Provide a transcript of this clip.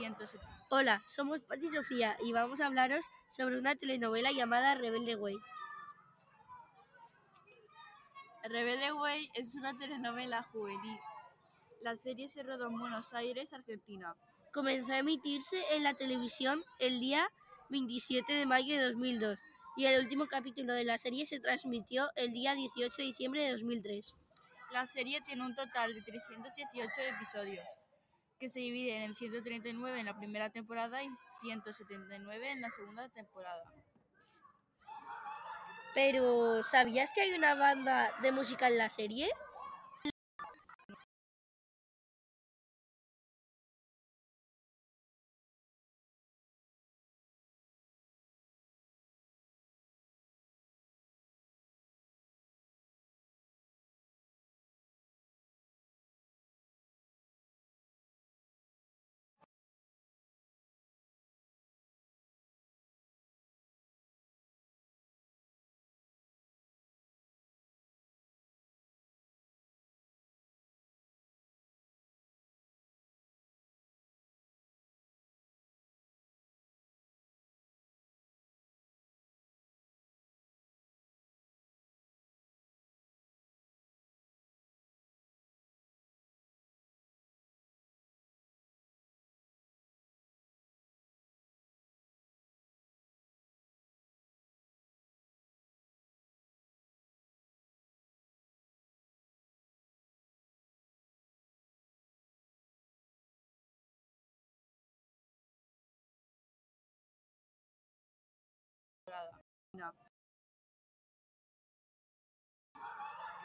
170. Hola, somos Pati y Sofía y vamos a hablaros sobre una telenovela llamada Rebelde Way. Rebelde Way es una telenovela juvenil. La serie se rodó en Buenos Aires, Argentina. Comenzó a emitirse en la televisión el día 27 de mayo de 2002 y el último capítulo de la serie se transmitió el día 18 de diciembre de 2003. La serie tiene un total de 318 episodios, que se dividen en 139 en la primera temporada y 179 en la segunda temporada. Pero, ¿sabías que hay una banda de música en la serie?